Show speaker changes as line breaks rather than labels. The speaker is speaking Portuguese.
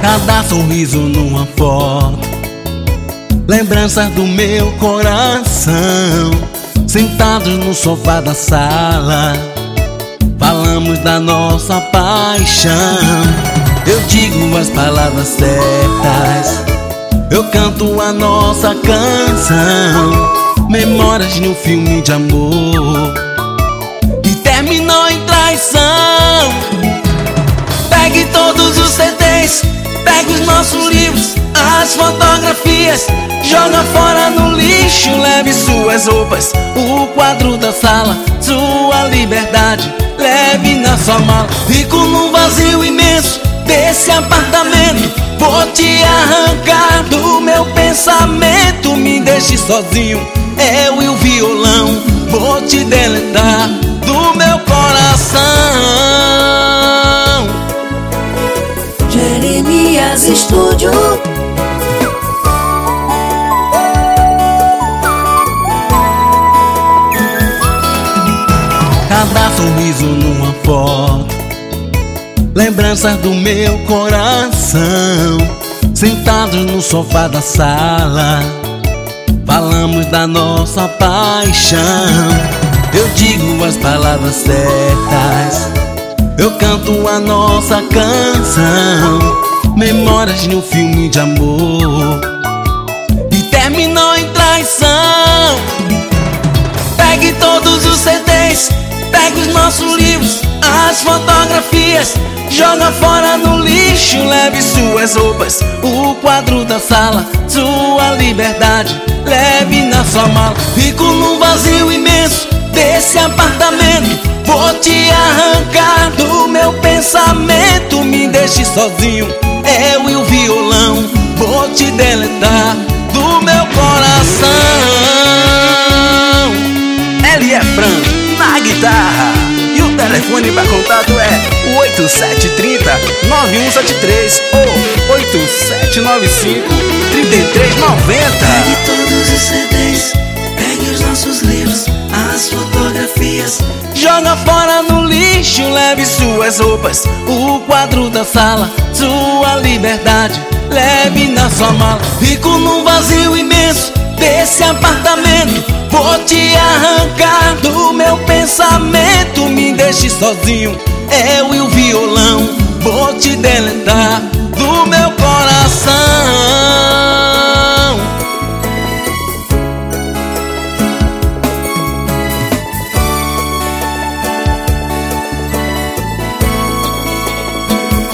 Cada sorriso numa foto, lembranças do meu coração. Sentados no sofá da sala, falamos da nossa paixão. Eu digo as palavras certas, eu canto a nossa canção. Memórias de um filme de amor que terminou em traição. Pegue todos os CDs, pegue os nossos livros, as fotografias, joga fora no lixo. Leve suas roupas, o quadro da sala, sua liberdade, leve na sua mala. Fico num vazio imenso desse apartamento, vou te arrancar do meu pensamento. Me deixe sozinho, eu e o violão, vou te deletar do meu coração.
Jeremias Estúdio.
Cada sorriso numa foto, lembranças do meu coração. Sentados no sofá da sala, falamos da nossa paixão. Eu digo as palavras certas, eu canto a nossa canção. Memórias de um filme de amor que terminou em traição. Pegue todos os CDs, pegue os nossos livros, as fotografias, joga fora no lixo. Leve suas roupas, o quadro da sala, sua liberdade, leve na sua mala. Fico num vazio imenso desse apartamento, vou te arrancar do meu pensamento. Me deixe sozinho, eu e o violão, vou te deletar do meu coração. Ele é Fran na guitarra e o telefone para contato é o 8730-9173 ou 8795-3390.
Pegue todos os CDs, pegue os nossos livros, as fotografias,
joga fora no lixo. Leve suas roupas, o quadro da sala, sua liberdade, leve na sua mala. Fico num vazio imenso desse apartamento, vou te arrancar do meu pensamento. Me deixe sozinho, eu e o violão, vou te deletar do meu coração.